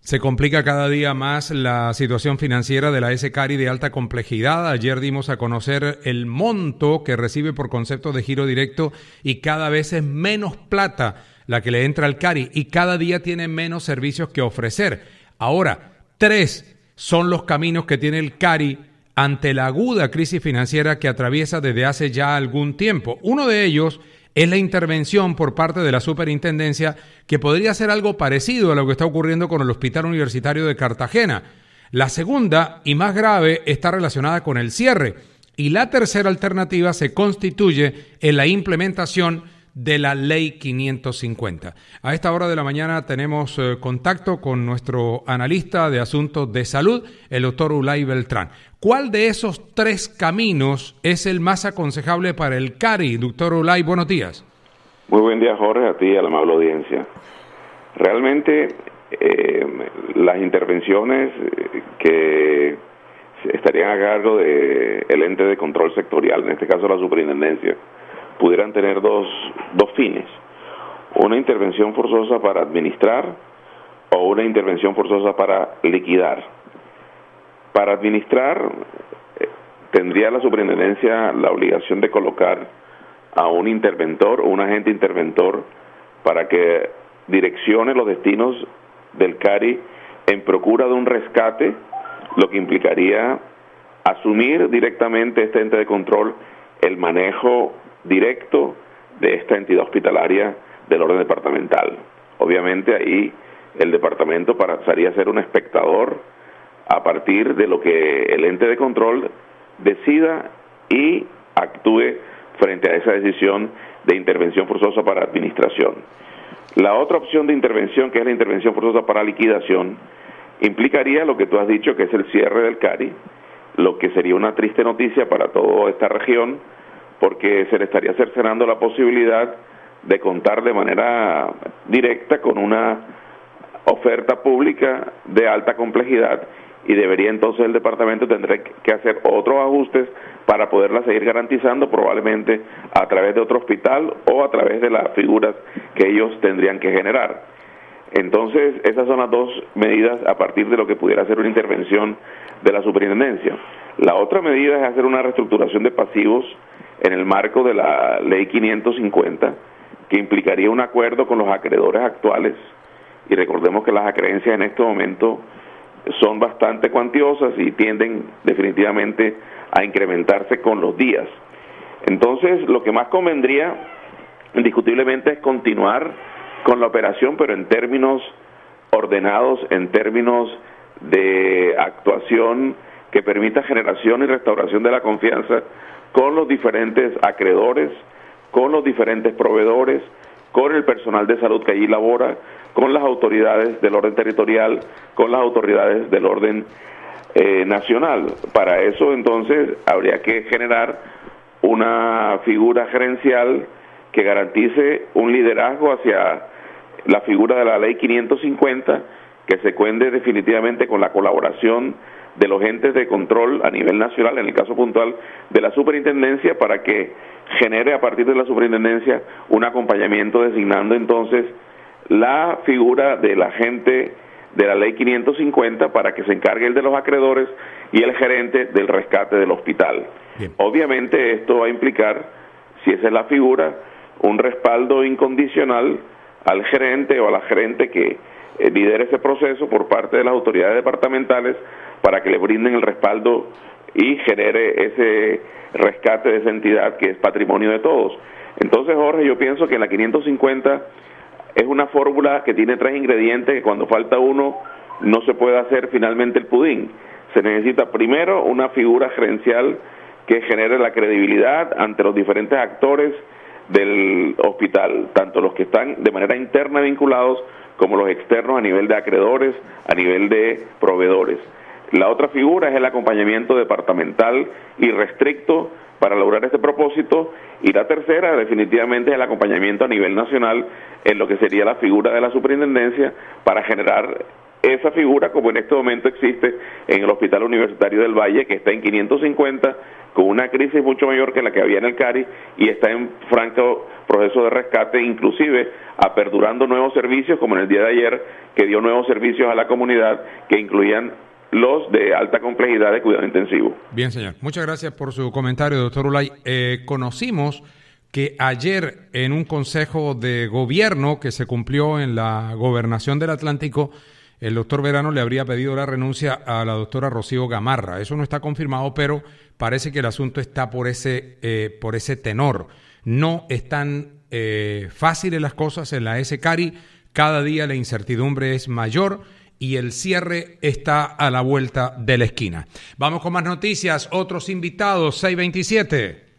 Se complica cada día más la situación financiera de la S-Cari de alta complejidad. Ayer dimos a conocer el monto que recibe por concepto de giro directo y cada vez es menos plata la que le entra al Cari y cada día tiene menos servicios que ofrecer. Ahora, 3 son los caminos que tiene el Cari ante la aguda crisis financiera que atraviesa desde hace ya algún tiempo. Uno de ellos es la intervención por parte de la superintendencia, que podría ser algo parecido a lo que está ocurriendo con el Hospital Universitario de Cartagena. La segunda, y más grave, está relacionada con el cierre. Y la tercera alternativa se constituye en la implementación de la Ley 550. A esta hora de la mañana tenemos contacto con nuestro analista de asuntos de salud, el doctor Ulay Beltrán. ¿Cuál de esos 3 caminos es el más aconsejable para el Cari? Doctor Ulay, buenos días. Muy buen día, Jorge, a ti y a la amable audiencia. Realmente las intervenciones que estarían a cargo del ente de control sectorial, en este caso la superintendencia, pudieran tener dos fines: una intervención forzosa para administrar o una intervención forzosa para liquidar. Para administrar, tendría la superintendencia la obligación de colocar a un interventor o un agente interventor para que direccione los destinos del Cari en procura de un rescate, lo que implicaría asumir directamente este ente de control el manejo directo de esta entidad hospitalaria del orden departamental. Obviamente ahí el departamento pasaría a ser un espectador a partir de lo que el ente de control decida y actúe frente a esa decisión de intervención forzosa para administración. La otra opción de intervención, que es la intervención forzosa para liquidación, implicaría lo que tú has dicho, que es el cierre del Cari, lo que sería una triste noticia para toda esta región, porque se le estaría cercenando la posibilidad de contar de manera directa con una oferta pública de alta complejidad, y debería entonces el departamento tendrá que hacer otros ajustes para poderla seguir garantizando, probablemente a través de otro hospital o a través de las figuras que ellos tendrían que generar. Entonces, esas son las 2 medidas a partir de lo que pudiera ser una intervención de la superintendencia. La otra medida es hacer una reestructuración de pasivos en el marco de la Ley 550, que implicaría un acuerdo con los acreedores actuales, y recordemos que las acreencias en este momento son bastante cuantiosas y tienden definitivamente a incrementarse con los días. Entonces, lo que más convendría indiscutiblemente es continuar con la operación, pero en términos ordenados, en términos de actuación que permita generación y restauración de la confianza con los diferentes acreedores, con los diferentes proveedores, con el personal de salud que allí labora, con las autoridades del orden territorial, con las autoridades del orden nacional. Para eso, entonces, habría que generar una figura gerencial que garantice un liderazgo hacia la figura de la Ley 550, que se cuente definitivamente con la colaboración de los entes de control a nivel nacional, en el caso puntual de la superintendencia, para que genere a partir de la superintendencia un acompañamiento designando entonces la figura del agente de la Ley 550 para que se encargue el de los acreedores y el gerente del rescate del hospital. Bien. Obviamente esto va a implicar, si esa es la figura, un respaldo incondicional al gerente o a la gerente que lidere ese proceso por parte de las autoridades departamentales para que le brinden el respaldo y genere ese rescate de esa entidad que es patrimonio de todos. Entonces, Jorge, yo pienso que en la 550 es una fórmula que tiene 3 ingredientes que cuando falta uno no se puede hacer finalmente el pudín. Se necesita primero una figura gerencial que genere la credibilidad ante los diferentes actores del hospital, tanto los que están de manera interna vinculados como los externos a nivel de acreedores, a nivel de proveedores. La otra figura es el acompañamiento departamental y restricto para lograr este propósito, y la tercera definitivamente es el acompañamiento a nivel nacional en lo que sería la figura de la superintendencia para generar esa figura como en este momento existe en el Hospital Universitario del Valle, que está en 550, con una crisis mucho mayor que la que había en el CARI, y está en franco proceso de rescate, inclusive aperturando nuevos servicios, como en el día de ayer, que dio nuevos servicios a la comunidad, que incluían los de alta complejidad de cuidado intensivo. Bien, señor. Muchas gracias por su comentario, doctor Ulay. Conocimos que ayer en un consejo de gobierno que se cumplió en la gobernación del Atlántico, el doctor Verano le habría pedido la renuncia a la doctora Rocío Gamarra. Eso no está confirmado, pero parece que el asunto está por ese tenor. No están fáciles las cosas en la S-Cari. Cada día la incertidumbre es mayor y el cierre está a la vuelta de la esquina. Vamos con más noticias. Otros invitados, 627.